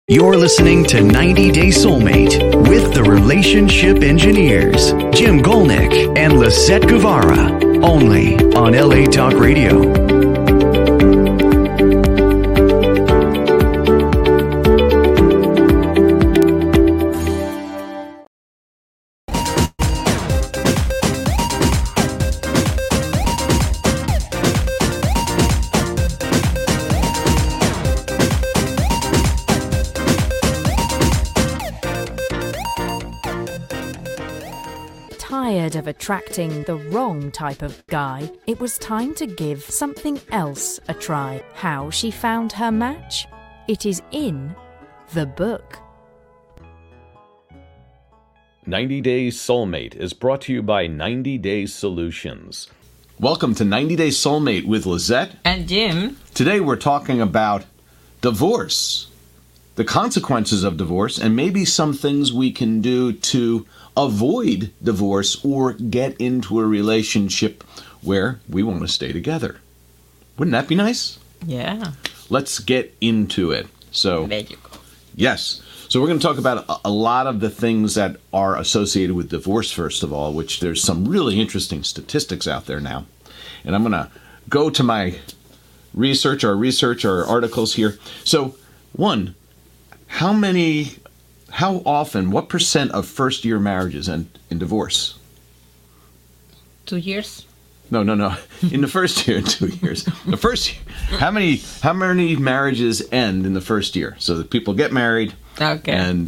You're listening to 90 Day Soulmate with the Relationship Engineers, Jim Golnick and Lisette Guevara, only on LA Talk Radio. Tired of attracting the wrong type of guy, it was time to give something else a try. How she found her match? It is in the book. 90 Days Soulmate is brought to you by 90 Days Solutions. Welcome to 90 Days Soulmate with Lisette and Jim. Today we're talking about divorce, the consequences of divorce, and maybe some things we can do to avoid divorce or get into a relationship where we want to stay together. Wouldn't that be nice? Yeah. Let's get into it. So, there you go. Yes. So we're going to talk about a lot of the things that are associated with divorce, first of all, which there's some really interesting statistics out there now. And I'm going to go to my research, our articles here. So, one, how often, what percent of first-year marriages end in divorce? 2 years? No. In the first year, 2 years. The first year. How many marriages end in the first year? So that people get married. Okay. And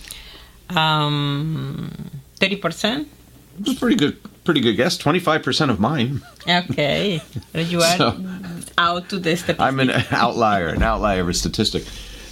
30%? It's pretty good guess. 25% of mine. Okay. You are out to the statistic. I'm an outlier of a statistic.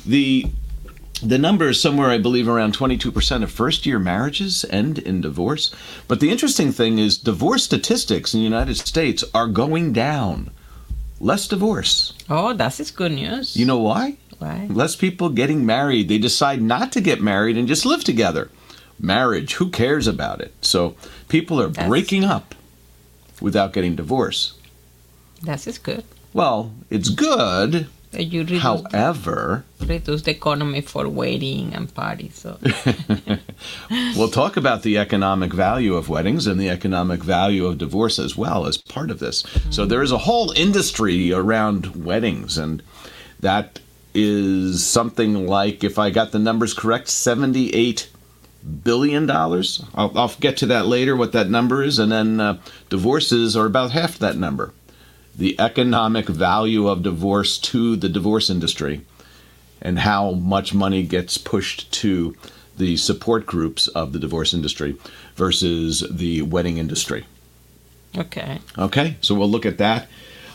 The number is somewhere, I believe, around 22% of first-year marriages end in divorce. But the interesting thing is divorce statistics in the United States are going down. Less divorce. Oh, that is good news. You know why? Why? Less people getting married. They decide not to get married and just live together. Marriage, who cares about it? So people are breaking up without getting divorced. That is good. Well, it's good. You However, reduce the economy for wedding and parties. So. We'll talk about the economic value of weddings and the economic value of divorce as well as part of this. Mm-hmm. So there is a whole industry around weddings, and that is something like, if I got the numbers correct, $78 billion. I'll get to that later, what that number is, and then divorces are about half that number. The economic value of divorce to the divorce industry and how much money gets pushed to the support groups of the divorce industry versus the wedding industry. Okay, so we'll look at that.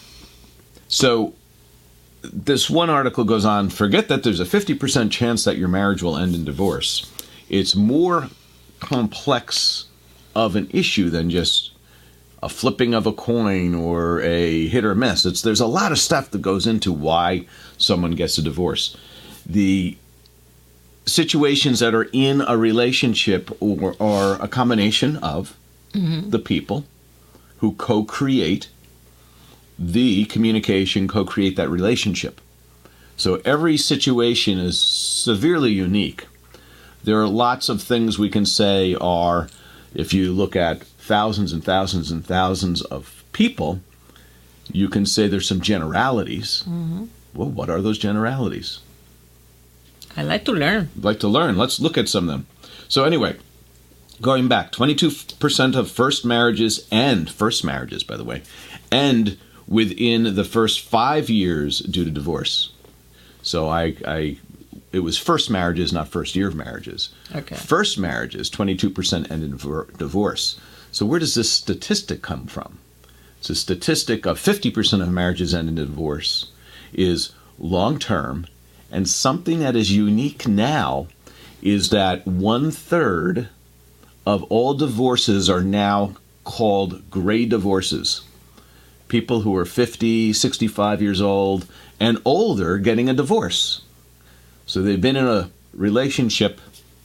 So this one article goes on, forget that there's a 50% chance that your marriage will end in divorce. It's more complex of an issue than just a flipping of a coin or a hit or miss. There's a lot of stuff that goes into why someone gets a divorce. The situations that are in a relationship are a combination of the people who co-create the communication, co-create that relationship. So every situation is severely unique. There are lots of things we can say are, if you look at thousands and thousands and thousands of people, you can say there's some generalities. Mm-hmm. Well, what are those generalities? I like to learn. Let's look at some of them. So anyway, going back, 22% of first marriages, by the way, end within the first 5 years due to divorce. So it was first marriages, not first year of marriages. Okay. First marriages, 22% end in divorce. So where does this statistic come from? It's a statistic of 50% of marriages end in divorce is long-term, and something that is unique now is that 1/3 of all divorces are now called gray divorces. People who are 50, 65 years old and older getting a divorce. So they've been in a relationship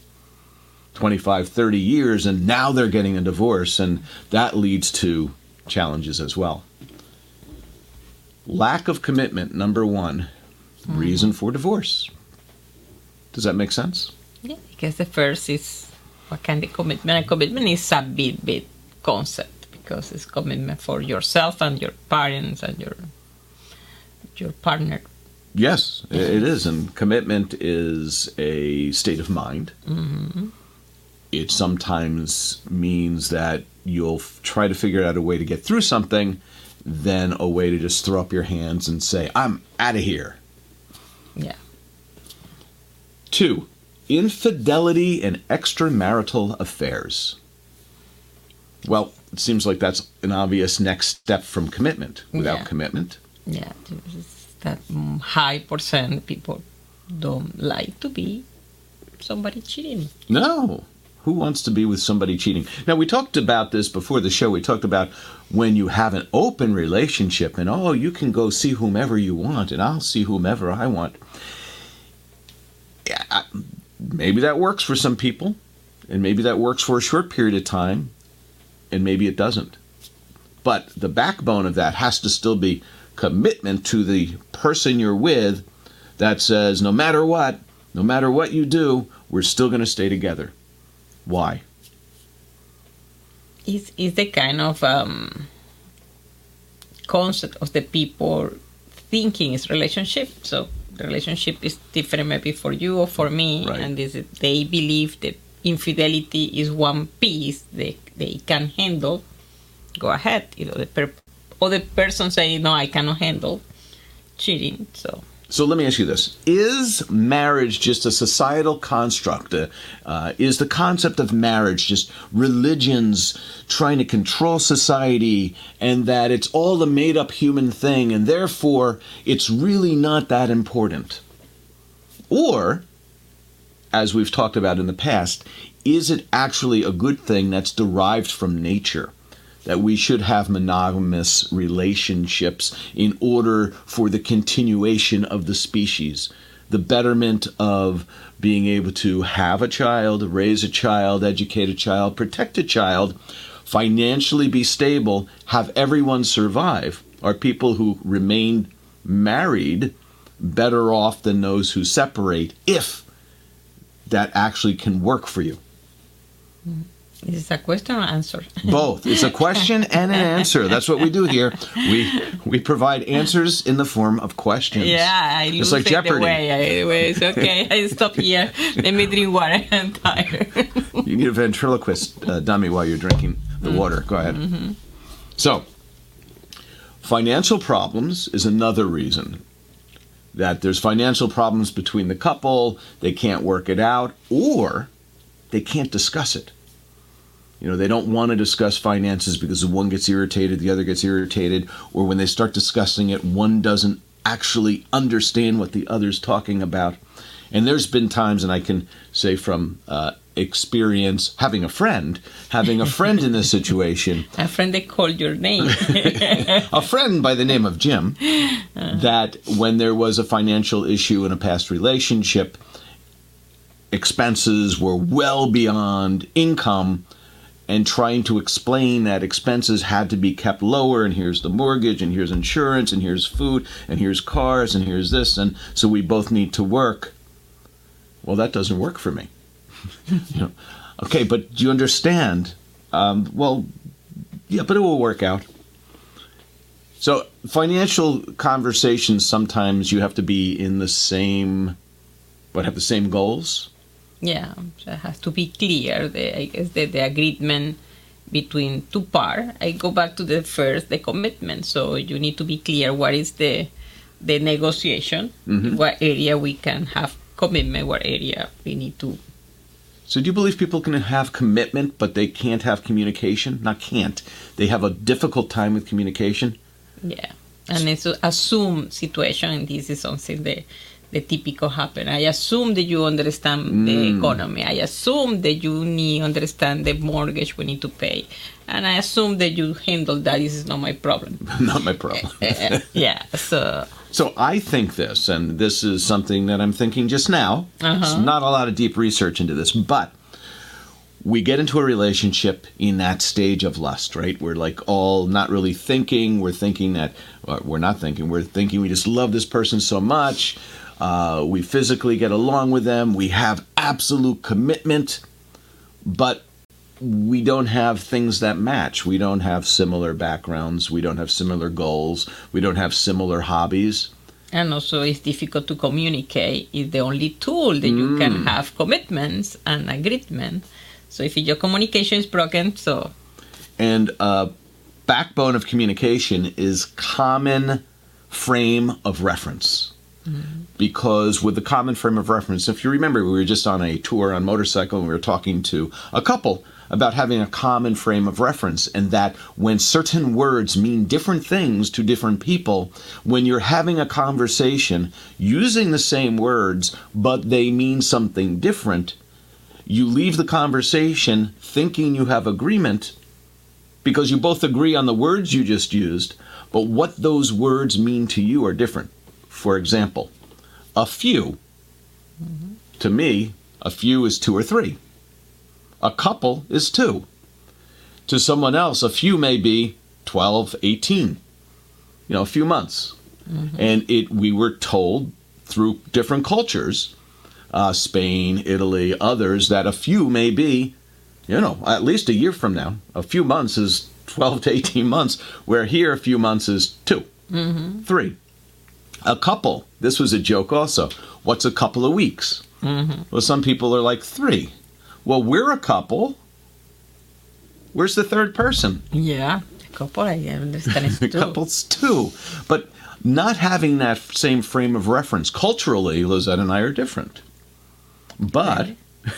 25, 30 years, and now they're getting a divorce, and that leads to challenges as well. Lack of commitment, number one, reason for divorce. Does that make sense? Yeah, I guess the first is what kind of commitment? A commitment is a big concept because it's commitment for yourself and your parents and your partner. Yes, it is. And commitment is a state of mind. Mm-hmm. It sometimes means that you'll try to figure out a way to get through something, then a way to just throw up your hands and say, I'm out of here. Yeah. 2, infidelity and extramarital affairs. Well, it seems like that's an obvious next step from commitment. Without commitment. Yeah, that high percent people don't like to be somebody cheating. No. Who wants to be with somebody cheating? Now, we talked about this before the show. We talked about when you have an open relationship and, you can go see whomever you want and I'll see whomever I want. Yeah, maybe that works for some people and maybe that works for a short period of time and maybe it doesn't. But the backbone of that has to still be commitment to the person you're with that says, no matter what you do, we're still going to stay together. Why? It's the kind of concept of the people thinking is relationship. So the relationship is different maybe for you or for me. Right. And they believe that infidelity is one piece they can handle. Go ahead. The person saying, no, I cannot handle cheating. So let me ask you this. Is marriage just a societal construct? Is the concept of marriage just religions trying to control society and that it's all a made-up human thing and therefore it's really not that important? Or, as we've talked about in the past, is it actually a good thing that's derived from nature? That we should have monogamous relationships in order for the continuation of the species, the betterment of being able to have a child, raise a child, educate a child, protect a child, financially be stable, have everyone survive. Are people who remain married better off than those who separate if that actually can work for you? Is it a question or answer? Both. It's a question and an answer. That's what we do here. We provide answers in the form of questions. Yeah, I lose like Jeopardy. The way. It's okay. I stop here. Let me drink water. I'm tired. You need a ventriloquist dummy while you're drinking the water. Go ahead. Mm-hmm. So, financial problems is another reason that there's financial problems between the couple. They can't work it out, or they can't discuss it. They don't want to discuss finances because the one gets irritated, the other gets irritated, or when they start discussing it, one doesn't actually understand what the other's talking about. And there's been times, and I can say from experience, having a friend in this situation. A friend that called your name. A friend by the name of Jim, that when there was a financial issue in a past relationship, expenses were well beyond income, and trying to explain that expenses had to be kept lower, and here's the mortgage, and here's insurance, and here's food, and here's cars, and here's this, and so we both need to work. Well, that doesn't work for me. Okay, but do you understand? Well, yeah, but it will work out. So financial conversations, sometimes you have to be in the same, have the same goals? Yeah, so it has to be clear, the agreement between two parties. I go back to the commitment. So you need to be clear what is the negotiation, what area we can have commitment, what area we need to. So do you believe people can have commitment, but they can't have communication? Not can't. They have a difficult time with communication? Yeah, and it's an assumed situation, and this is something the typical happen. I assume that you understand the economy. I assume that you understand the mortgage we need to pay. And I assume that you handle that. This is not my problem. Not my problem. Yeah, So I think this, and this is something that I'm thinking just now. There's not a lot of deep research into this, but we get into a relationship in that stage of lust, right? We're like all not really thinking. We're thinking that, we're not thinking. We're thinking we just love this person so much. We physically get along with them. We have absolute commitment, but we don't have things that match. We don't have similar backgrounds. We don't have similar goals. We don't have similar hobbies. And also it's difficult to communicate. It's the only tool that you can have commitments and agreement. So if your communication is broken, so... And backbone of communication is common frame of reference. Because with the common frame of reference, if you remember, we were just on a tour on motorcycle and we were talking to a couple about having a common frame of reference, and that when certain words mean different things to different people, when you're having a conversation using the same words, but they mean something different, you leave the conversation thinking you have agreement because you both agree on the words you just used, but what those words mean to you are different. For example, a few. To me, a few is 2 or 3. A couple is 2. To someone else, a few may be 12, 18. A few months. And we were told through different cultures, Spain, Italy, others, that a few may be, at least a year from now. A few months is 12 to 18 months, where here a few months is 2, 3. A couple, this was a joke also. What's a couple of weeks? Well, some people are like 3. Well, we're a couple. Where's the third person? Yeah, a couple, I understand it's 2. Couple's 2. But not having that same frame of reference, culturally, Lizette and I are different. But,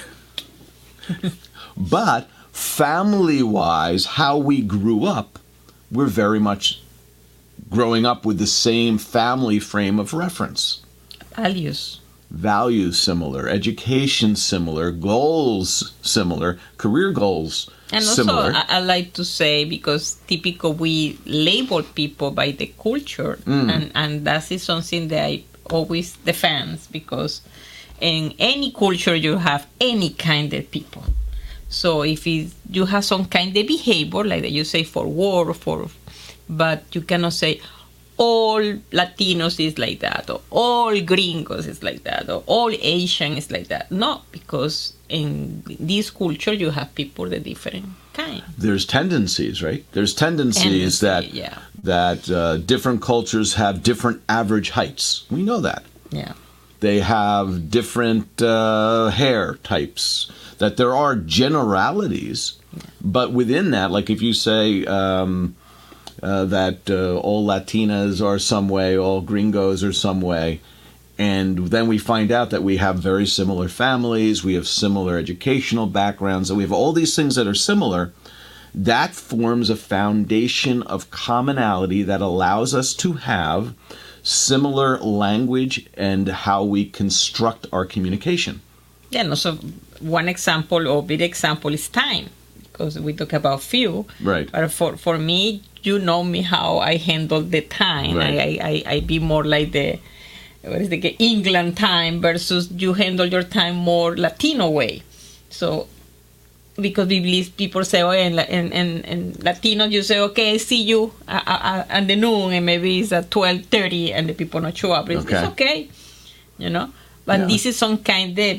but family-wise, how we grew up, we're very much growing up with the same family frame of reference. Values similar, education similar, goals similar, career goals similar. And also, I like to say, because typically we label people by the culture, and that is something that I always defend, because in any culture you have any kind of people. So if you have some kind of behavior, like that you say for war, but you cannot say all Latinos is like that, or all gringos is like that, or all Asian is like that. No, because in this culture you have people of different kind. There's tendencies, right? There's tendencies that different cultures have different average heights. We know that. Yeah. They have different hair types. That there are generalities, but within that, like if you say that all Latinas are some way, all gringos are some way, and then we find out that we have very similar families, we have similar educational backgrounds, and we have all these things that are similar, that forms a foundation of commonality that allows us to have similar language and how we construct our communication. Yeah, no, so one example or big example is time, because we talk about few. Right. But for me, you know me how I handle the time. Right. I be more like the England time versus you handle your time more Latino way. So because we believe people say, oh, in Latino you say, okay, I see you at the noon, and maybe it's at 12:30 and the people not show up. It's okay, But this is some kind of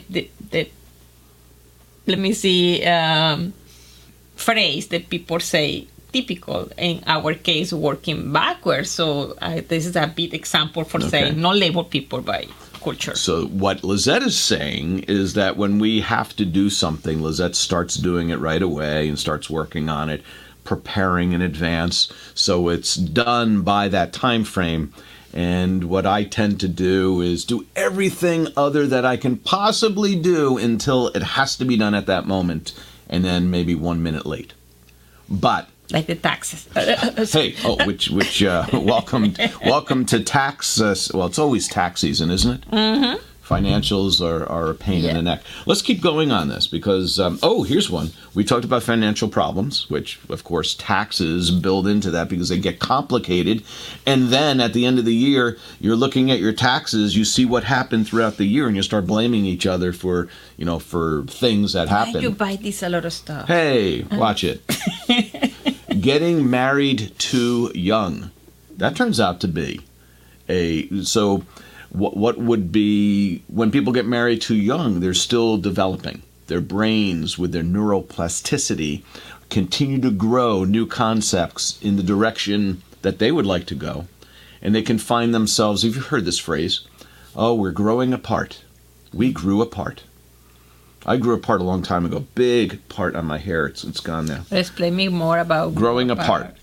let me see, phrase that people say, typical, in our case, working backwards. So this is a big example for saying not label people by culture. So what Lizette is saying is that when we have to do something, Lizette starts doing it right away and starts working on it, preparing in advance, so it's done by that time frame. And what I tend to do is do everything other that I can possibly do until it has to be done at that moment, and then maybe 1 minute late. But like the taxes. welcome to tax. Well, it's always tax season, isn't it? Mm-hmm. Financials are a pain in the neck. Let's keep going on this because, here's one. We talked about financial problems, which, of course, taxes build into that because they get complicated. And then at the end of the year, you're looking at your taxes, you see what happened throughout the year, and you start blaming each other for things that happen. Why you buy this a lot of stuff? Hey, watch it. Getting married too young. That turns out to be What would be, when people get married too young, they're still developing. Their brains, with their neuroplasticity, continue to grow new concepts in the direction that they would like to go. And they can find themselves, if you've heard this phrase, oh, we're growing apart. We grew apart. I grew apart a long time ago. Big part on my hair. It's gone now. Explain me more about growing apart.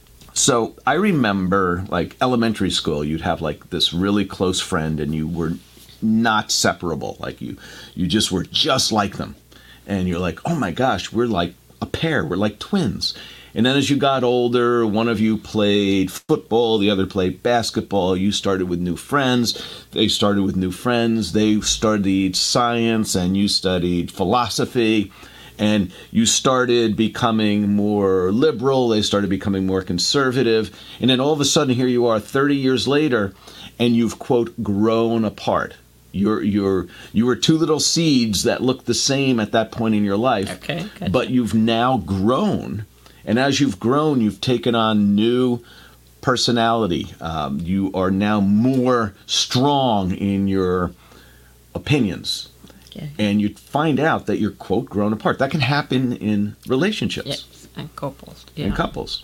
So I remember, like, elementary school, you'd have like this really close friend and you were not separable. Like you just were just like them. And you're like, oh my gosh, we're like a pair. We're like twins. And then as you got older, one of you played football, the other played basketball. You started with new friends. They started with new friends. They studied science and you studied philosophy. And you started becoming more liberal. They started becoming more conservative. And then all of a sudden, here you are 30 years later, and you've, quote, grown apart. You were two little seeds that looked the same at that point in your life. Okay, gotcha. But you've now grown. And as you've grown, you've taken on new personality. You are now more strong in your opinions. Okay. And you find out that you're, quote, grown apart. That can happen in relationships. Yes, and couples. Yeah. In couples.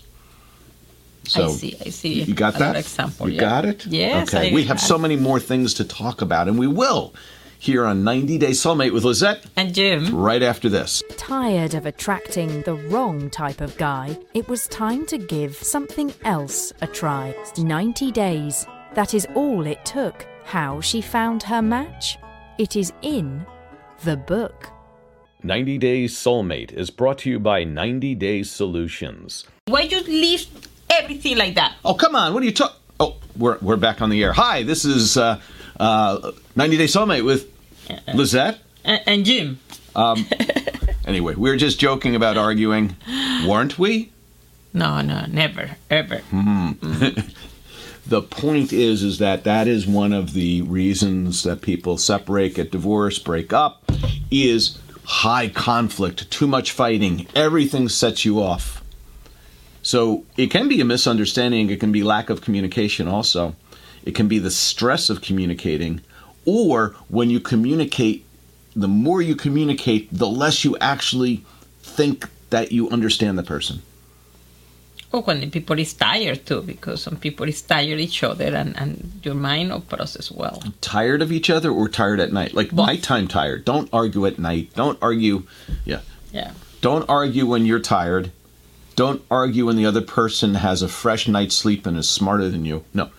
So I see. You got that? Example, you got it? Yes. Okay. We have so many more things to talk about, and we will here on 90 Day Soulmate with Lizette. And Jim. Right after this. Tired of attracting the wrong type of guy, it was time to give something else a try. 90 days. That is all it took. How she found her match? It is in the book. 90 Days Soulmate is brought to you by 90 Days Solutions. Why you leave everything like that? Oh, come on. What are you talking? Oh, we're back on the air. Hi, this is 90 Day Soulmate with Lizette. And Jim. Anyway, we were just joking about arguing, weren't we? No, never, ever. The point is that is one of the reasons that people separate, get divorced, break up, is high conflict, too much fighting. Everything sets you off. So it can be a misunderstanding. It can be lack of communication also. It can be the stress of communicating. Or when you communicate, the more you communicate, the less you actually think that you understand the person. Or when the people is tired too, because some people is tired each other and your mind don't process well. Tired of each other or tired at night? Like nighttime tired. Don't argue at night. Don't argue. Yeah. Don't argue when you're tired. Don't argue when the other person has a fresh night's sleep and is smarter than you. No.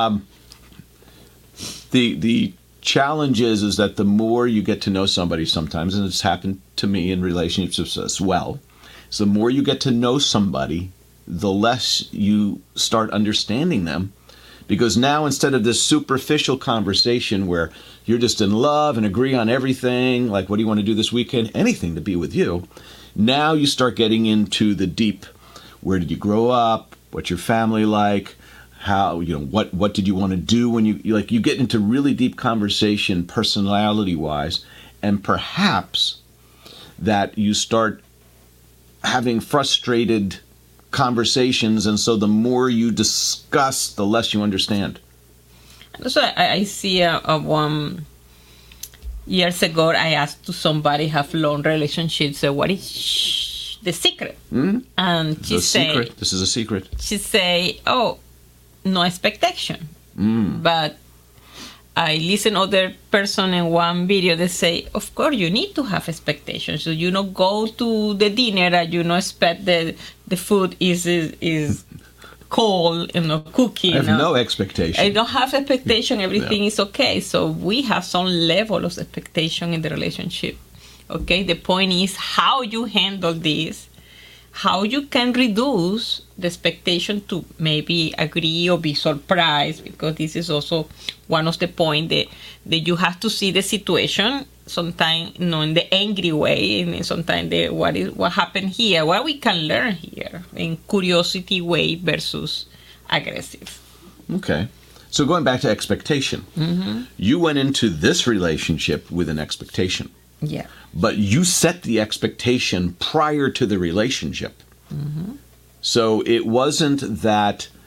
The challenge is that the more you get to know somebody sometimes, and it's happened to me in relationships as well, is the more you get to know somebody, the less you start understanding them. Because now, instead of this superficial conversation where you're just in love and agree on everything, like what do you want to do this weekend, anything to be with you, now you start getting into the deep. Where did you grow up? What's your family like? How, what did you want to do when you get into really deep conversation personality-wise, and perhaps that you start having frustrated conversations, and so the more you discuss, the less you understand. So I see one years ago I asked to somebody have long relationships, what is the secret? And she say, this is a secret. She say, oh, no expectation. But I listen other person in one video, they say, of course you need to have expectations. So go to the dinner and expect that the food is cold, cooking. I have no expectation. I don't have expectation. Everything is okay. So we have some level of expectation in the relationship. Okay. The point is how you handle this, how you can reduce the expectation to maybe agree or be surprised, because this is also one of the points that you have to see the situation sometimes in the angry way, and sometimes what happened here, what we can learn here in curiosity way versus aggressive. Okay. So going back to expectation, you went into this relationship with an expectation. Yeah. But you set the expectation prior to the relationship. So it wasn't that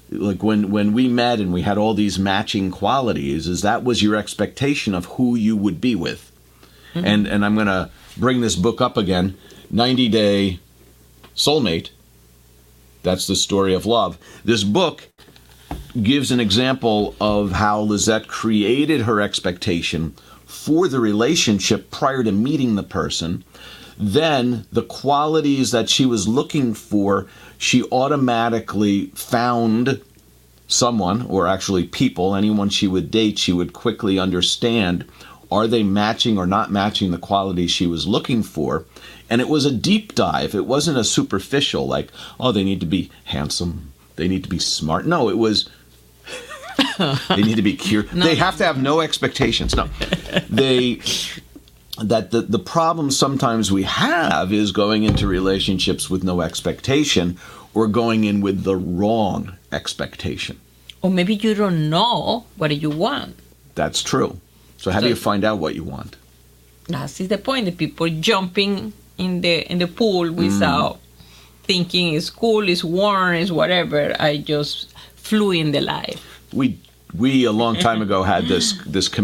like when we met and we had all these matching qualities, is that was your expectation of who you would be with. And I'm going to bring this book up again, 90 Day Soulmate. That's the story of love. This book gives an example of how Lisette created her expectation for the relationship prior to meeting the person. Then the qualities that she was looking for, she automatically found someone, or actually people, anyone she would date, she would quickly understand, are they matching or not matching the qualities she was looking for? And it was a deep dive. It wasn't a superficial, like, oh, they need to be handsome, they need to be smart. No, it was, they need to be curious. No. They have to have no expectations. No. The problem sometimes we have is going into relationships with no expectation, or going in with the wrong expectation. Or maybe you don't know what you want. That's true. So how do you find out what you want? That is the point. The people jumping in the pool without thinking it's cool, it's warm, it's whatever. I just flew in the life. We a long time ago had this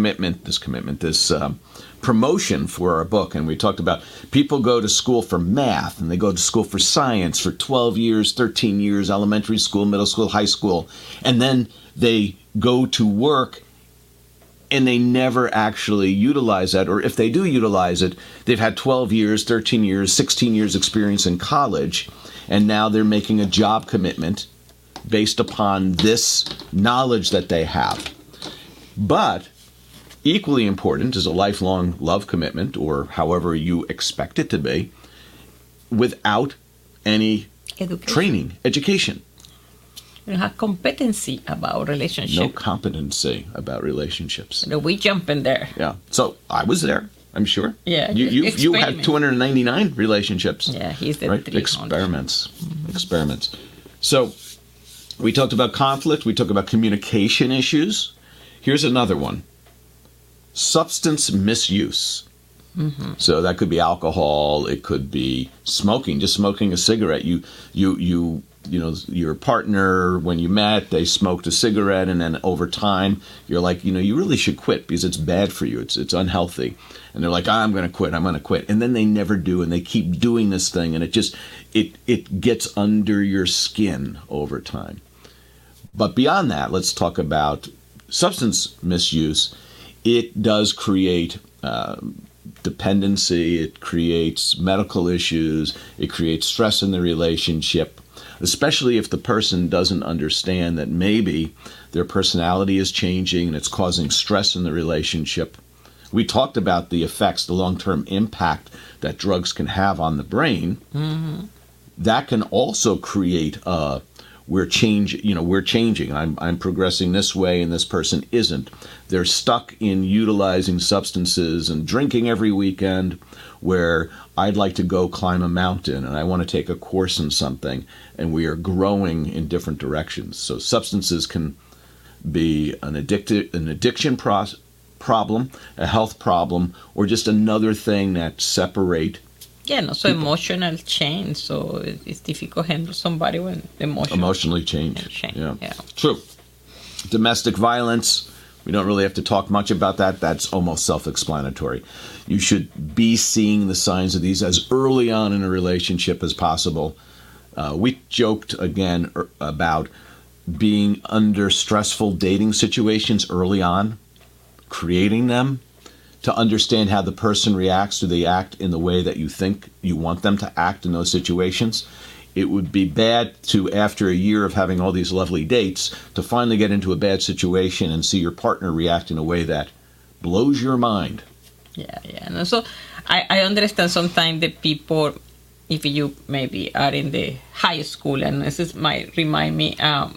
promotion for our book, and we talked about people go to school for math, and they go to school for science for 12 years, 13 years, elementary school, middle school, high school, and then they go to work and they never actually utilize that, or if they do utilize it, they've had 12 years, 13 years, 16 years experience in college, and now they're making a job commitment based upon this knowledge that they have. But equally important is a lifelong love commitment, or however you expect it to be, without any training, education. You have competency about relationships. No competency about relationships. No, we jump in there. Yeah. So I was there, I'm sure. Yeah. You had 299 relationships. Yeah, he's the right? 300. Experiments. So we talked about conflict. We talked about communication issues. Here's another one. Substance misuse. Mm-hmm. So that could be alcohol. It could be smoking. Just smoking a cigarette. You know, your partner, when you met, they smoked a cigarette, and then over time, you're like, you really should quit because it's bad for you. It's unhealthy. And they're like, I'm going to quit. And then they never do, and they keep doing this thing, and it gets under your skin over time. But beyond that, let's talk about substance misuse. It does create dependency. It creates medical issues. It creates stress in the relationship, especially if the person doesn't understand that maybe their personality is changing and it's causing stress in the relationship. We talked about the effects, the long-term impact that drugs can have on the brain. Mm-hmm. That can also create we're changing. I'm progressing this way, and this person isn't. They're stuck in utilizing substances and drinking every weekend, where I'd like to go climb a mountain and I want to take a course in something, and we are growing in different directions. So substances can be an addiction problem, a health problem, or just another thing that separate. Yeah, no, so people. Emotional change. So it's difficult to handle somebody when emotionally change. Yeah, true. Domestic violence. We don't really have to talk much about that. That's almost self-explanatory. You should be seeing the signs of these as early on in a relationship as possible. We joked again about being under stressful dating situations early on, creating them, to understand how the person reacts. Do they act in the way that you think you want them to act in those situations? It would be bad to, after a year of having all these lovely dates, to finally get into a bad situation and see your partner react in a way that blows your mind. Yeah. And so I understand sometimes the people, if you maybe are in the high school, and this might remind me I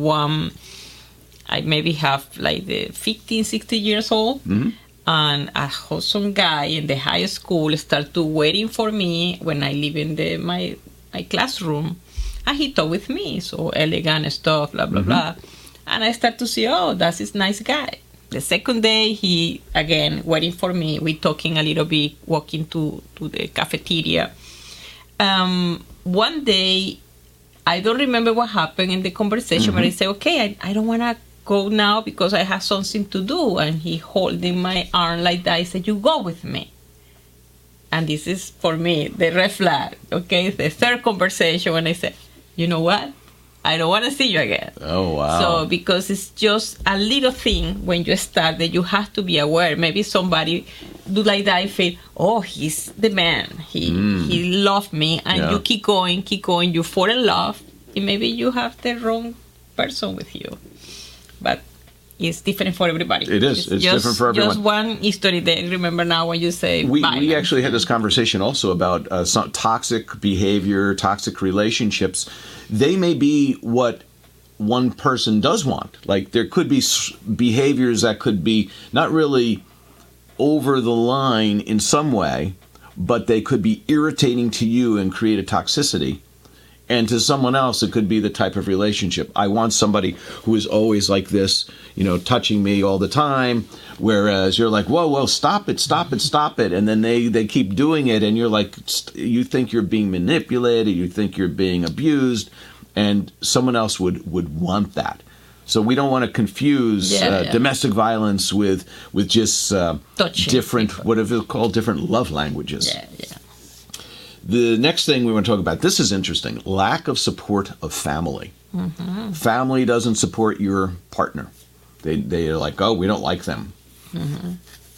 maybe have like the 15, 16 years old. Mm-hmm. And a wholesome guy in the high school started waiting for me when I live in my classroom, and he talked with me, so elegant stuff, blah blah blah, and I start to see, that's his nice guy. The second day, he again waiting for me. We talking a little bit, walking to the cafeteria. One day, I don't remember what happened in the conversation, but I say, okay, I don't want to go now because I have something to do. And he holding my arm like that. I said, you go with me. And this is, for me, the red flag. Okay, it's the third conversation when I said, you know what? I don't want to see you again. Oh, wow. So, because it's just a little thing when you start that you have to be aware. Maybe somebody do like that, I feel, oh, he's the man. He loved me. And you keep going, you fall in love. And maybe you have the wrong person with you. But it's different for everybody. It is. It's different for everyone. Just one history that I remember now when you say we violence. actually had this conversation also about some toxic behavior, toxic relationships. They may be what one person does want. Like there could be behaviors that could be not really over the line in some way, but they could be irritating to you and create a toxicity. And to someone else, it could be the type of relationship. I want somebody who is always like this, touching me all the time. Whereas you're like, whoa, stop it. And then they keep doing it. And you're like, you think you're being manipulated. You think you're being abused. And someone else would want that. So we don't want to confuse domestic violence with just different, people. what is it called, different love languages. Yeah. The next thing we want to talk about, this is interesting, lack of support of family. Mm-hmm. Family doesn't support your partner. They're like, oh, we don't like them. Mm-hmm.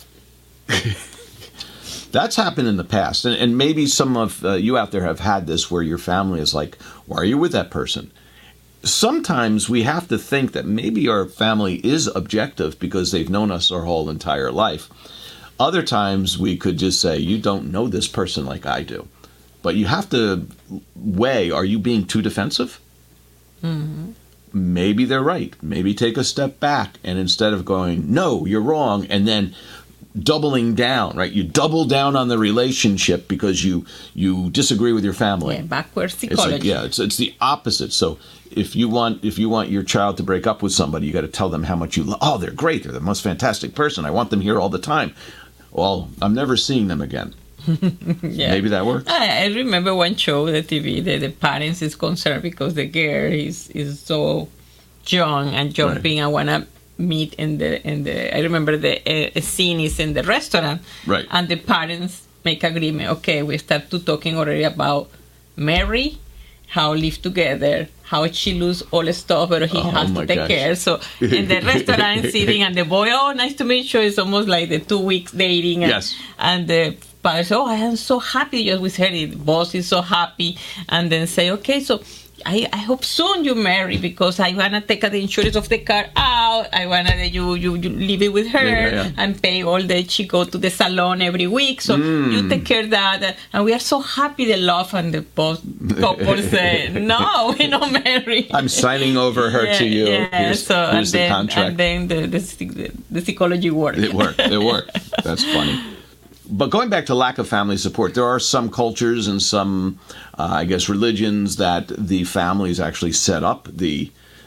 That's happened in the past. And maybe some of you out there have had this where your family is like, why are you with that person? Sometimes we have to think that maybe our family is objective because they've known us our whole entire life. Other times we could just say, you don't know this person like I do. But you have to weigh, are you being too defensive? Mm-hmm. Maybe they're right. Maybe take a step back and instead of going, no, you're wrong, and then doubling down, right? You double down on the relationship because you disagree with your family. Yeah, backwards psychology. It's the opposite. So if you want your child to break up with somebody, you got to tell them how much you love. Oh, they're great. They're the most fantastic person. I want them here all the time. Well, I'm never seeing them again. Maybe that works. I remember one show, the TV, the parents is concerned because the girl is so young and jumping. Right. I want to meet in the. I remember the scene is in the restaurant, right? And the parents make agreement. Okay, we start to talking already about Mary, how live together, how she lose all the stuff, but he has to take care. So in the restaurant sitting, and the boy, oh, nice to meet you. It's almost like the 2 weeks dating. And the father says, oh, I am so happy just with her. The boss is so happy. And then say, okay, so I hope soon you marry because I want to take the insurance of the car out. I want to you live it with her and pay all that she go to the salon every week. So you take care of that. And we are so happy, the love. And the both couple say, no, we don't marry. I'm signing over her to you. Here's the contract. And then the psychology worked. It worked. That's funny. But going back to lack of family support, there are some cultures and some, religions that the families actually set up the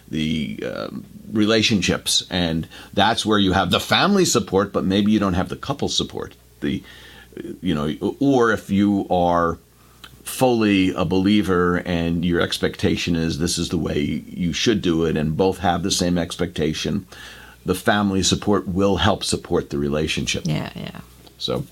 relationships, and that's where you have the family support, but maybe you don't have the couple support. Or if you are fully a believer and your expectation is this is the way you should do it, and both have the same expectation, the family support will help support the relationship. Yeah. So,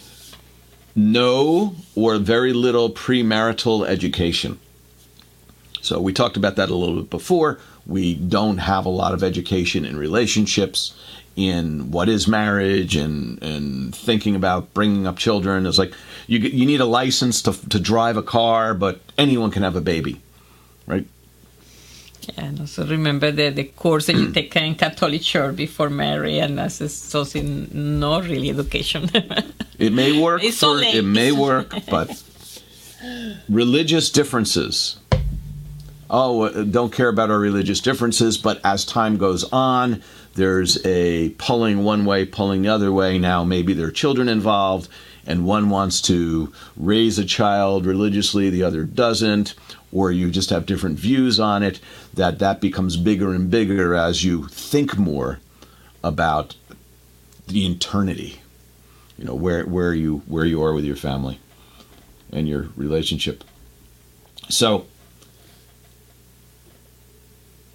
no or very little premarital education. So we talked about that a little bit before. We don't have a lot of education in relationships, in what is marriage, and thinking about bringing up children. It's like you need a license to drive a car, but anyone can have a baby, right? Yeah, and also remember the course that you take in Catholic Church before marriage, and that's something not really education. It may work. It's so late. It may work, but religious differences. Oh, don't care about our religious differences, but as time goes on, there's a pulling one way, pulling the other way. Now maybe there are children involved, and one wants to raise a child religiously, the other doesn't, or you just have different views on it, that becomes bigger and bigger as you think more about the eternity, where you are with your family and your relationship. So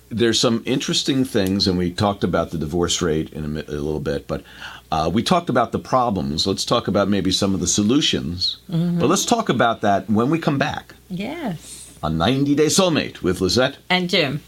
there's some interesting things, and we talked about the divorce rate in a little bit, but we talked about the problems. Let's talk about maybe some of the solutions. But let's talk about that when we come back. Yes. On 90 Day Soulmate with Lisette and Jim.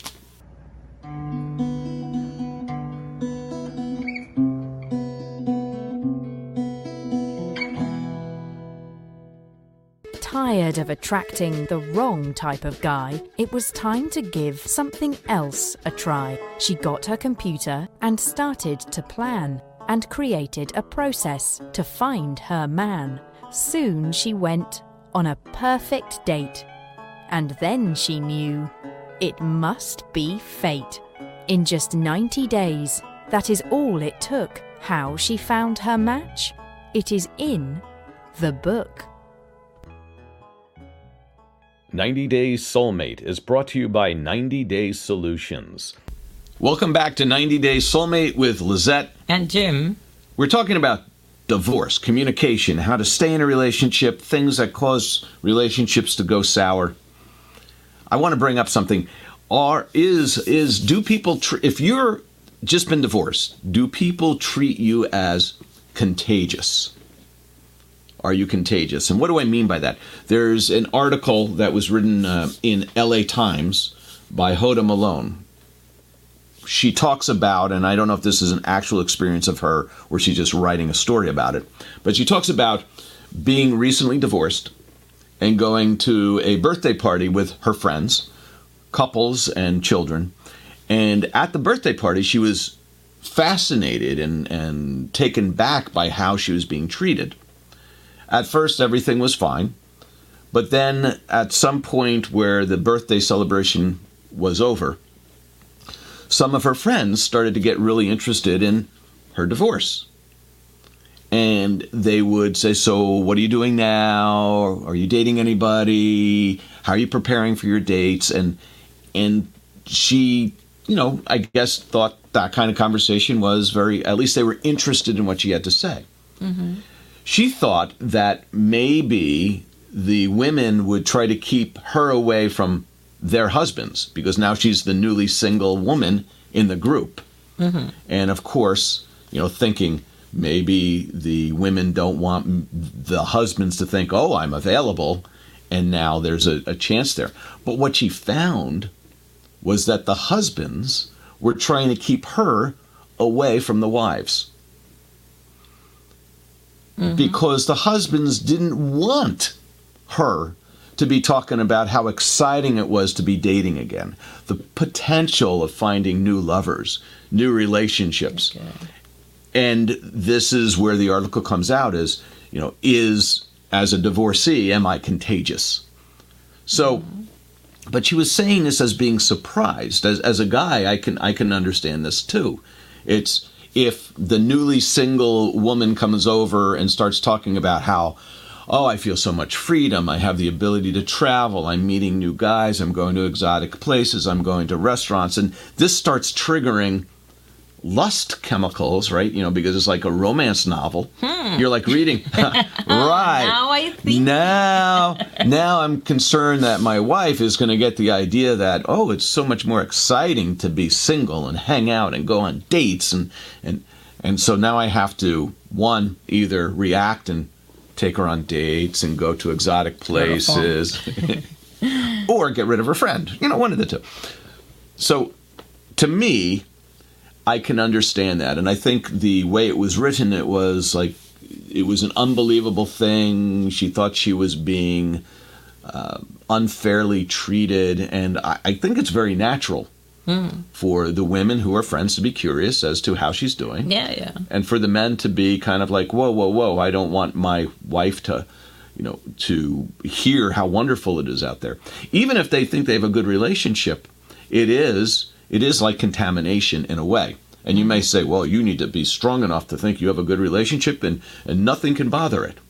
Tired of attracting the wrong type of guy, it was time to give something else a try. She got her computer and started to plan, and created a process to find her man. Soon she went on a perfect date, and then she knew it must be fate. In just 90 days, that is all it took. How she found her match? It is in the book. 90 Days Soulmate is brought to you by 90 Days Solutions. Welcome back to 90 Days Soulmate with Lisette and Jim. We're talking about divorce, communication, how to stay in a relationship, things that cause relationships to go sour. I want to bring up something. Do people, if you're just been divorced, do people treat you as contagious? Are you contagious? And what do I mean by that? There's an article that was written in LA Times by Hoda Malone. She talks about, and I don't know if this is an actual experience of her or she's just writing a story about it, but she talks about being recently divorced and going to a birthday party with her friends, couples and children. And at the birthday party, she was fascinated and taken back by how she was being treated. At first, everything was fine. But then at some point where the birthday celebration was over, some of her friends started to get really interested in her divorce. And they would say, so what are you doing now? Are you dating anybody? How are you preparing for your dates? And she, I guess thought that kind of conversation was at least they were interested in what she had to say. Mm-hmm. She thought that maybe the women would try to keep her away from their husbands because now she's the newly single woman in the group. Mm-hmm. And of course, thinking maybe the women don't want the husbands to think, oh, I'm available, and now there's a chance there. But what she found was that the husbands were trying to keep her away from the wives. Mm-hmm. Because the husbands didn't want her to be talking about how exciting it was to be dating again, the potential of finding new lovers, new relationships. Okay. And this is where the article comes out is as a divorcee, am I contagious? So, but she was saying this as being surprised. As a guy, I can understand this too. It's if the newly single woman comes over and starts talking about how, oh, I feel so much freedom, I have the ability to travel, I'm meeting new guys, I'm going to exotic places, I'm going to restaurants, and this starts triggering lust chemicals, right? Because it's like a romance novel. You're like reading, right? Now I think. Now I'm concerned that my wife is going to get the idea that, oh, it's so much more exciting to be single and hang out and go on dates. And so now I have to, one, either react and take her on dates and go to exotic places or get rid of her friend. One of the two. So to me, I can understand that. And I think the way it was written, it was an unbelievable thing. She thought she was being unfairly treated. And I think it's very natural for the women who are friends to be curious as to how she's doing. Yeah. And for the men to be kind of like, whoa, I don't want my wife to hear how wonderful it is out there. Even if they think they have a good relationship, it is like contamination in a way. And you may say, well, you need to be strong enough to think you have a good relationship and nothing can bother it.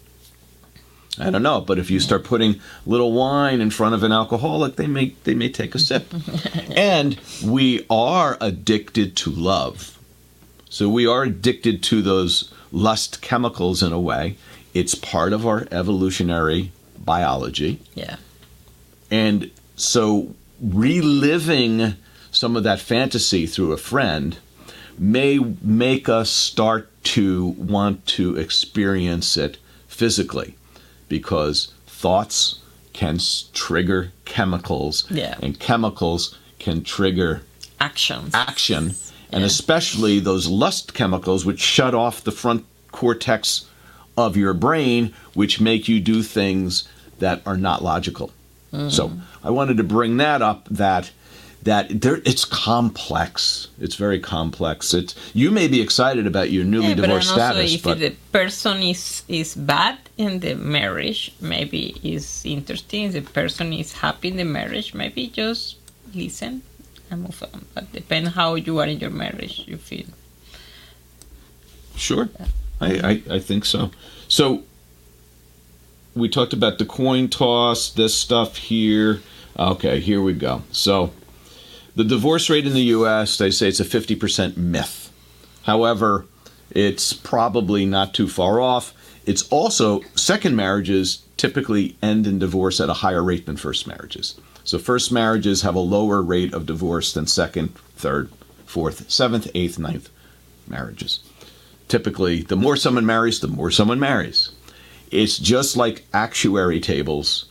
I don't know, but if you start putting little wine in front of an alcoholic, they may take a sip. And we are addicted to love. So we are addicted to those lust chemicals in a way. It's part of our evolutionary biology. Yeah. And so reliving some of that fantasy through a friend may make us start to want to experience it physically, because thoughts can trigger chemicals, and chemicals can trigger action, and especially those lust chemicals, which shut off the front cortex of your brain, which make you do things that are not logical. So I wanted to bring that up, that it's complex. It's very complex. You may be excited about your newly divorced status, but if the person is bad in the marriage, maybe is interesting. If the person is happy in the marriage, maybe just listen and move on. But depends how you are in your marriage, you feel. Sure. Yeah. I think so. So we talked about the coin toss, this stuff here. Okay, here we go. So the divorce rate in the U.S., they say it's a 50% myth. However, it's probably not too far off. It's also, second marriages typically end in divorce at a higher rate than first marriages. So first marriages have a lower rate of divorce than second, third, fourth, seventh, eighth, ninth marriages. Typically, the more someone marries, the more someone marries. It's just like actuarial tables.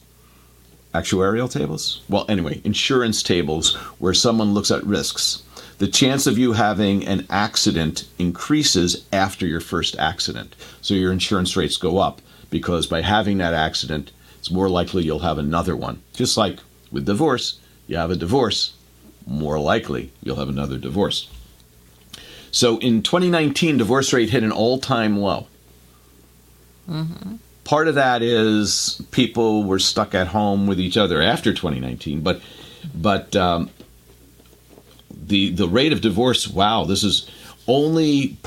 Well, anyway, insurance tables where someone looks at risks. The chance of you having an accident increases after your first accident. So your insurance rates go up because by having that accident, it's more likely you'll have another one. Just like with divorce, you have a divorce, more likely you'll have another divorce. So in 2019, divorce rate hit an all-time low. Part of that is people were stuck at home with each other after 2019, but the rate of divorce, wow, this is only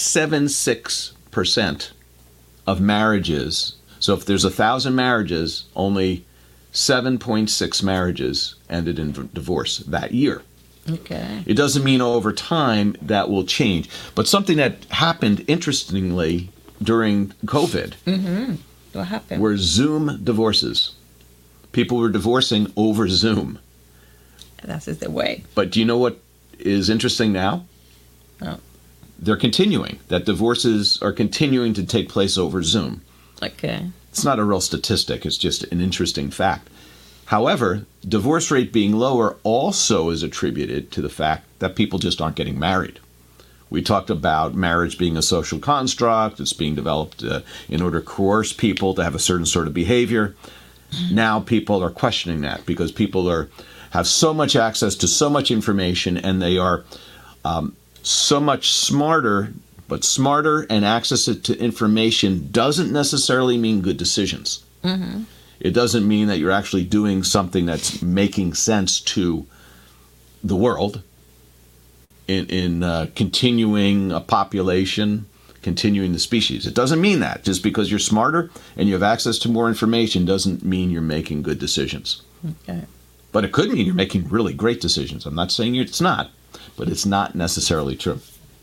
0.76% of marriages. So if there's 1,000 marriages, only 7.6 marriages ended in divorce that year. Okay. It doesn't mean over time that will change. But something that happened interestingly during COVID What happened? were Zoom divorces. People were divorcing over Zoom. That is the way. But do you know what is interesting now? Oh. They're continuing. That divorces are continuing to take place over Zoom. Okay. It's not a real statistic. It's just an interesting fact. However, divorce rate being lower also is attributed to the fact that people just aren't getting married. We talked about marriage being a social construct. It's being developed in order to coerce people to have a certain sort of behavior. Now people are questioning that because people have so much access to so much information, and they are so much smarter. But smarter and access to information doesn't necessarily mean good decisions. It doesn't mean that you're actually doing something that's making sense to the world in continuing a population, continuing the species. It doesn't mean that. Just because you're smarter and you have access to more information doesn't mean you're making good decisions. Okay. But it could mean you're making really great decisions. I'm not saying it's not, but it's not necessarily true.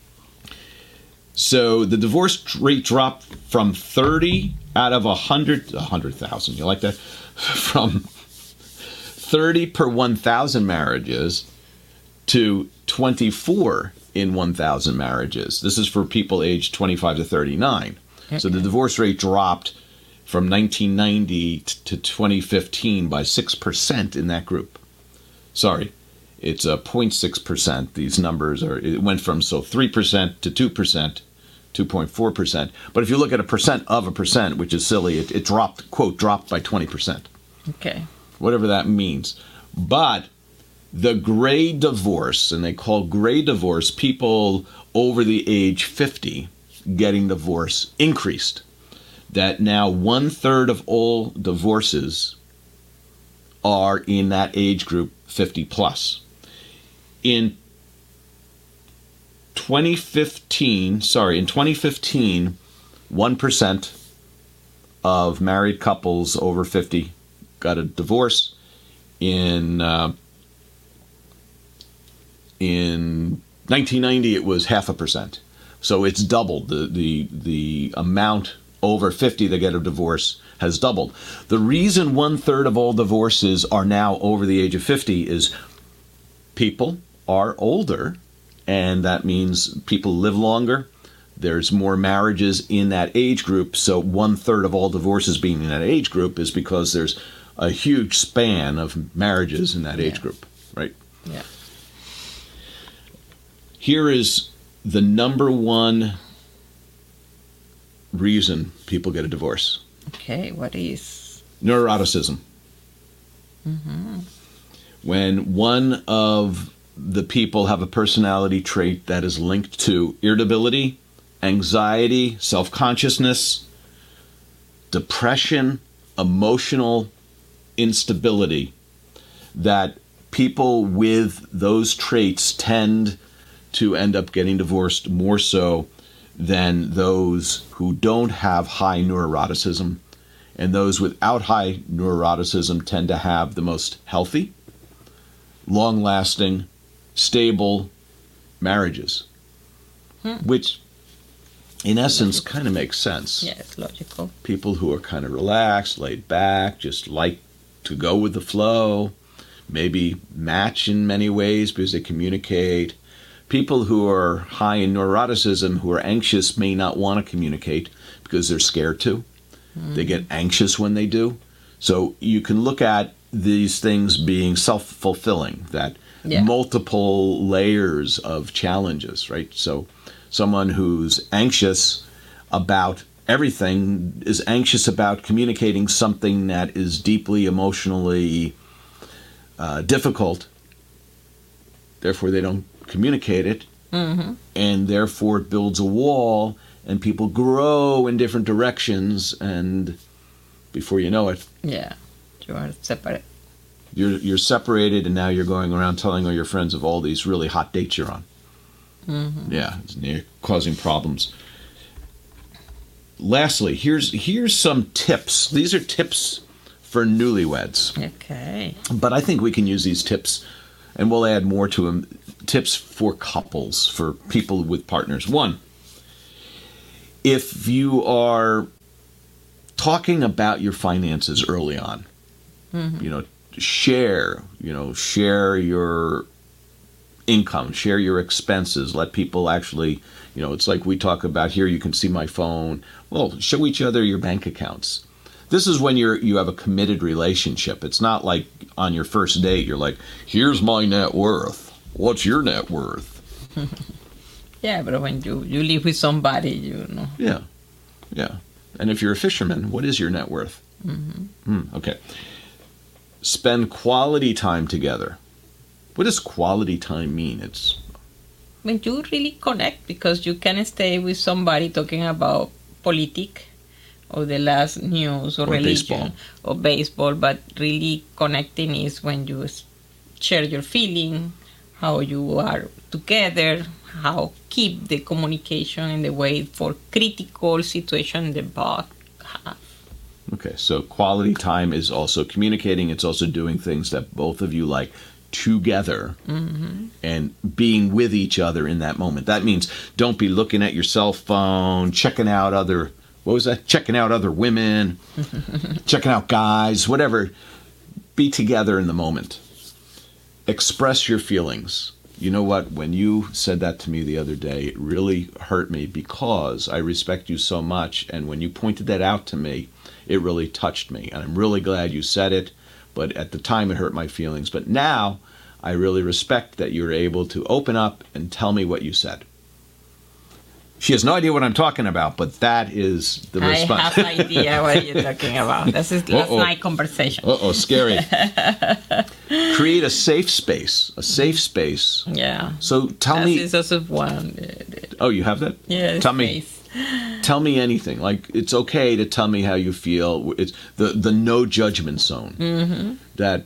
So the divorce rate dropped from 30 out of 100,000. You like that? From 30 per 1,000 marriages to 24 in 1,000 marriages. This is for people aged 25 to 39. Okay. So the divorce rate dropped from 1990 to 2015 by 6% in that group. Sorry, it's 0.6%. These numbers it went from 3% to 2%. 2.4%. But if you look at a percent of a percent, which is silly, it dropped, quote, dropped by 20%. Okay. Whatever that means. But the gray divorce, and they call gray divorce people over the age 50 getting divorce, increased. That now 1/3 of all divorces are in that age group 50 plus. In 2015, 1% of married couples over 50 got a divorce. In 1990, it was 0.5%. So it's doubled. The amount over 50 that get a divorce has doubled. The reason 1/3 of all divorces are now over the age of 50 is people are older, and that means people live longer. There's more marriages in that age group, so 1/3 of all divorces being in that age group is because there's a huge span of marriages in that age group, right? Yeah. Here is the number one reason people get a divorce. Okay, what is? Neuroticism. When one of the people have a personality trait that is linked to irritability, anxiety, self-consciousness, depression, emotional instability, that people with those traits tend to end up getting divorced more so than those who don't have high neuroticism. And those without high neuroticism tend to have the most healthy, long-lasting, stable marriages, which in essence kind of makes sense. Yeah, it's logical. People who are kind of relaxed, laid back, just like to go with the flow, maybe match in many ways because they communicate. People who are high in neuroticism, who are anxious, may not want to communicate because they're scared to. They get anxious when they do. So you can look at these things being self-fulfilling, that multiple layers of challenges, right? So someone who's anxious about everything is anxious about communicating something that is deeply emotionally difficult. Therefore, they don't communicate it, and therefore it builds a wall, and people grow in different directions, and before you know it, you are separate. You're separated, and now you're going around telling all your friends of all these really hot dates you're on. Yeah, you're causing problems. Lastly, here's some tips. These are tips for newlyweds. Okay. But I think we can use these tips, and we'll add more to them. Tips for couples, for people with partners. One, if you are talking about your finances early on, share your income, share your expenses, let people actually, it's like we talk about here, you can see my phone. Well, show each other your bank accounts. This is when you have a committed relationship. It's not like on your first date, you're like, here's my net worth. What's your net worth? Yeah, but when you live with somebody, Yeah. And if you're a fisherman, what is your net worth? Okay. Spend quality time together. What does quality time mean? It's when you really connect, because you can stay with somebody talking about politics or the last news or religion or baseball, but really connecting is when you share your feeling, how you are together, how keep the communication in the way for critical situation the both have. Okay, so quality time is also communicating. It's also doing things that both of you like together and being with each other in that moment. That means don't be looking at your cell phone, checking out other women, checking out guys, whatever. Be together in the moment. Express your feelings. You know what? When you said that to me the other day, it really hurt me because I respect you so much. And when you pointed that out to me, it really touched me. And I'm really glad you said it. But at the time, it hurt my feelings. But now, I really respect that you're able to open up and tell me what you said. She has no idea what I'm talking about, but that is the response. I have idea what you're talking about. This is last night conversation. Scary. Create a safe space. A safe space. Yeah. So tell me. This is also one. Oh, you have that? Yeah. Tell me anything. Like, it's okay to tell me how you feel. It's the no judgment zone. That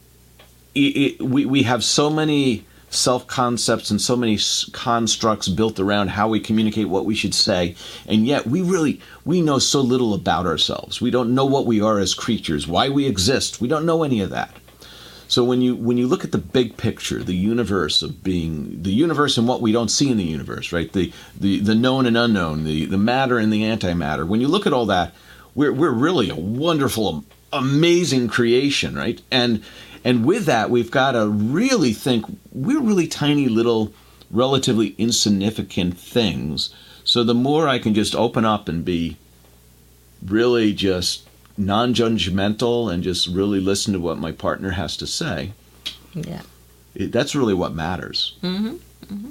we have so many self-concepts and so many constructs built around how we communicate what we should say, and yet we know so little about ourselves. We don't know what we are as creatures, why we exist. We don't know any of that. So when you look at the big picture, the universe of being, the universe and what we don't see in the universe, right? The known and unknown, the matter and the antimatter. When you look at all that, we're really a wonderful, amazing creation, right? And And with that, we've got to really think we're really tiny little, relatively insignificant things. So the more I can just open up and be really just non-judgmental and just really listen to what my partner has to say, Yeah. That's really what matters. Mm-hmm. Mm-hmm.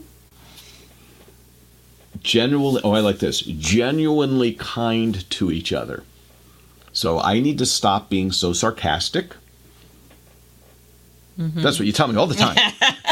I like this. Genuinely kind to each other. So I need to stop being so sarcastic. Mm-hmm. That's what you tell me all the time.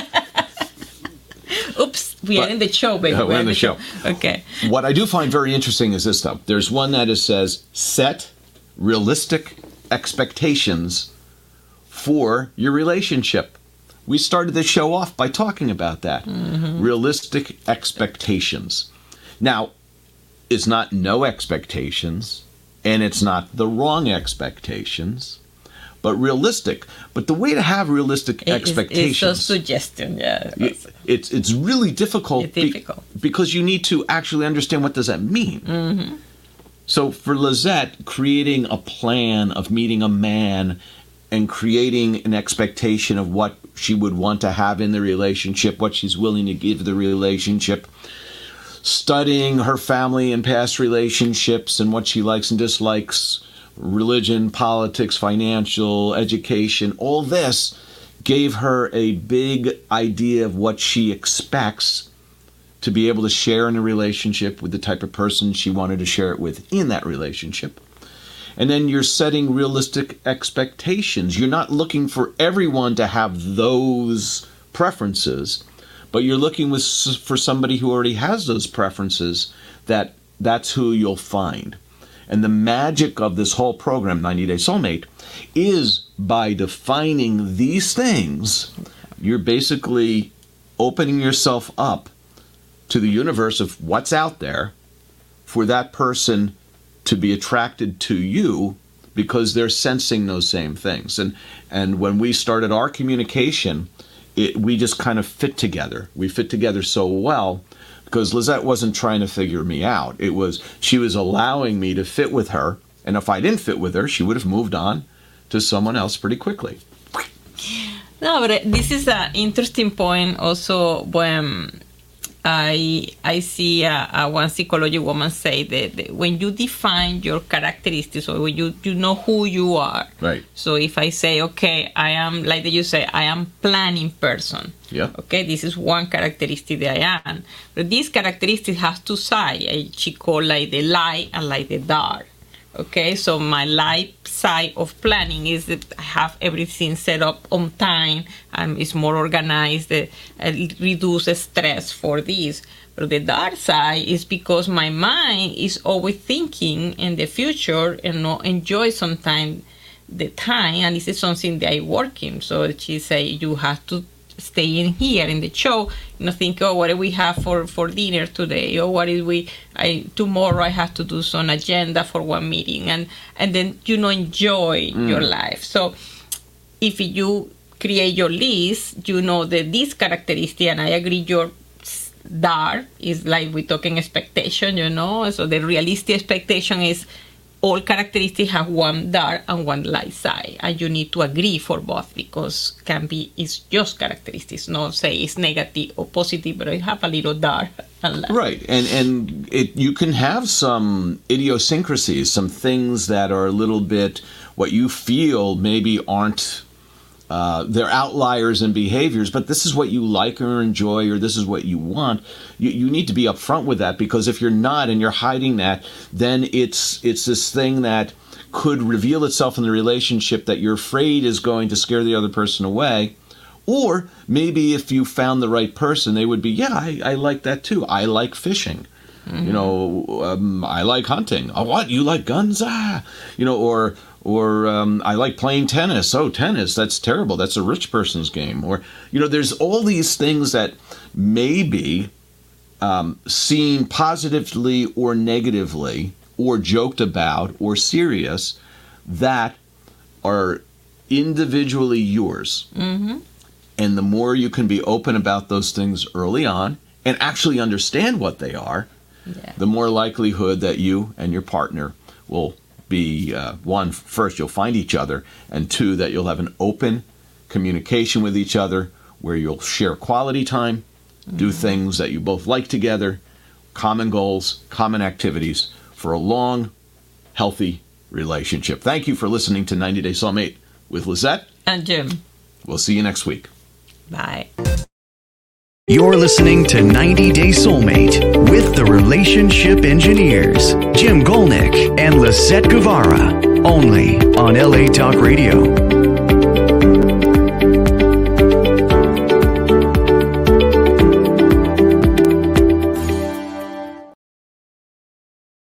Oops, we are in the show, baby. We're in the show. Okay. What I do find very interesting is this, though. There's one that says, set realistic expectations for your relationship. We started the show off by talking about that. Mm-hmm. Realistic expectations. Now, it's not no expectations, and it's not the wrong expectations, but realistic. But the way to have realistic expectations... It's a suggestion, yeah. It's really difficult. It's difficult. Because you need to actually understand what does that mean. Mm-hmm. So for Lizette, creating a plan of meeting a man and creating an expectation of what she would want to have in the relationship, what she's willing to give the relationship, studying her family and past relationships and what she likes and dislikes, religion, politics, financial, education, all this gave her a big idea of what she expects to be able to share in a relationship with the type of person she wanted to share it with in that relationship. And then you're setting realistic expectations. You're not looking for everyone to have those preferences, but you're looking for somebody who already has those preferences, that's who you'll find. And the magic of this whole program, 90 Day Soulmate, is by defining these things, you're basically opening yourself up to the universe of what's out there for that person to be attracted to you because they're sensing those same things. And when we started our communication, we just kind of fit together. We fit together so well because Lizette wasn't trying to figure me out. She was allowing me to fit with her. And if I didn't fit with her, she would have moved on to someone else pretty quickly. No, but this is an interesting point also when I see one psychology woman say that when you define your characteristics or when you know who you are. Right. So if I say, okay, I am, like you say, I am planning person. Yeah. Okay, this is one characteristic that I am. But this characteristic has two sides. She called like the light and like the dark. Okay, so my light side of planning is that I have everything set up on time and it's more organized, reduce stress for this. But the dark side is because my mind is always thinking in the future and not enjoy sometimes the time, and this is something that I work in. So she say you have to stay in here in the show, think, oh, what do we have for dinner today, or what is tomorrow I have to do some agenda for one meeting, and then enjoy your life. So if you create your list, that this characteristic, and I agree, your dark is like we're talking expectation, so the realistic expectation is all characteristics have one dark and one light side, and you need to agree for both because it's just characteristics, not say it's negative or positive, but it have a little dark and light. Right, and you can have some idiosyncrasies, some things that are a little bit what you feel maybe aren't. They're outliers in behaviors, but this is what you like or enjoy, or this is what you want. You need to be upfront with that, because if you're not and you're hiding that, then it's this thing that could reveal itself in the relationship that you're afraid is going to scare the other person away. Or maybe if you found the right person, they would be, yeah, I like that too. I like fishing. Mm-hmm. I like hunting. Oh, what? You like guns? Or I like playing tennis. Oh, tennis, that's terrible. That's a rich person's game. Or, there's all these things that may be seen positively or negatively or joked about or serious that are individually yours. Mm-hmm. And the more you can be open about those things early on and actually understand what they are, the more likelihood that you and your partner will be, one, first, you'll find each other, and two, that you'll have an open communication with each other, where you'll share quality time, do things that you both like together, common goals, common activities for a long, healthy relationship. Thank you for listening to 90 Day Soulmate with Lizette and Jim. We'll see you next week. Bye. You're listening to 90 Day Soulmate with the Relationship Engineers, Jim Golnick and Lisette Guevara, only on LA Talk Radio.